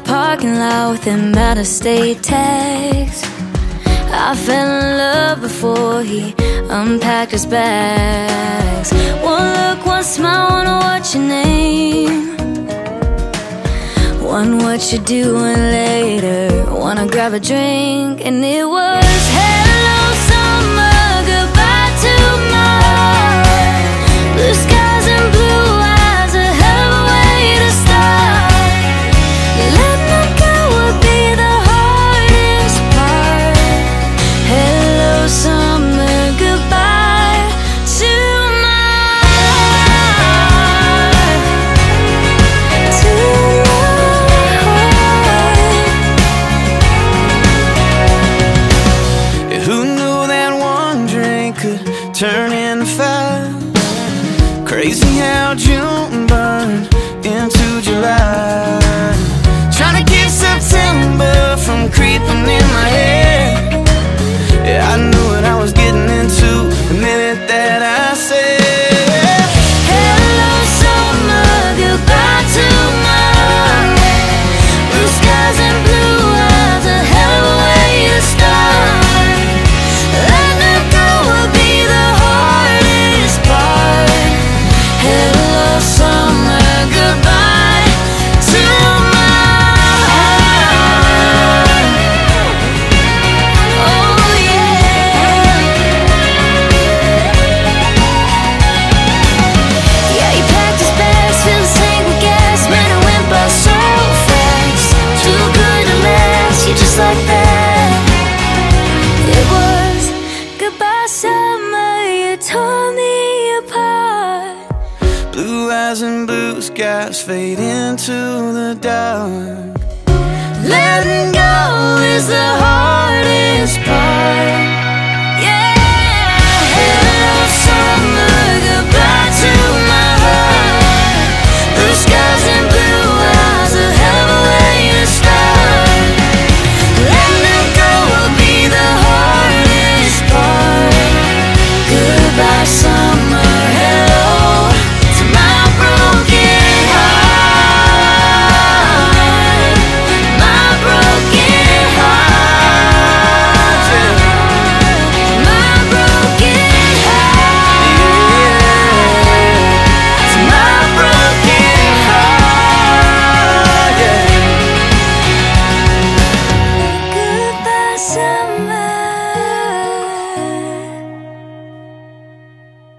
parking lot with him out of state tags. I fell in love before he unpacked his bags. One look, one smile, wanna what's your name? One what you doing later? Wanna grab a drink? And it was hello summer, goodbye tomorrow. Blue skies and blue eyes, a hell of a way to start. Letting them go would be the hardest part. Hello summer, goodbye tomorrow. Who knew that one drink could turn into fire? Crazy how June burned into July. Trying to keep September from creeping in my head. Yeah, I knew what I was getting into the minute that I said Hello summer, goodbye tomorrow. Blue skies and blue eyes, a hell of a way to start. Letting it go would be the hardest part. Hello summer, goodbye tomorrow. Oh yeah. Yeah, he packed his bags, filled his tank with gas. Man, it went by so fast. Too good to last, you just like that. It was goodbye summer, you tore me apart. blue eyes and blue skies fade into the dark. Letting go is the hardest part.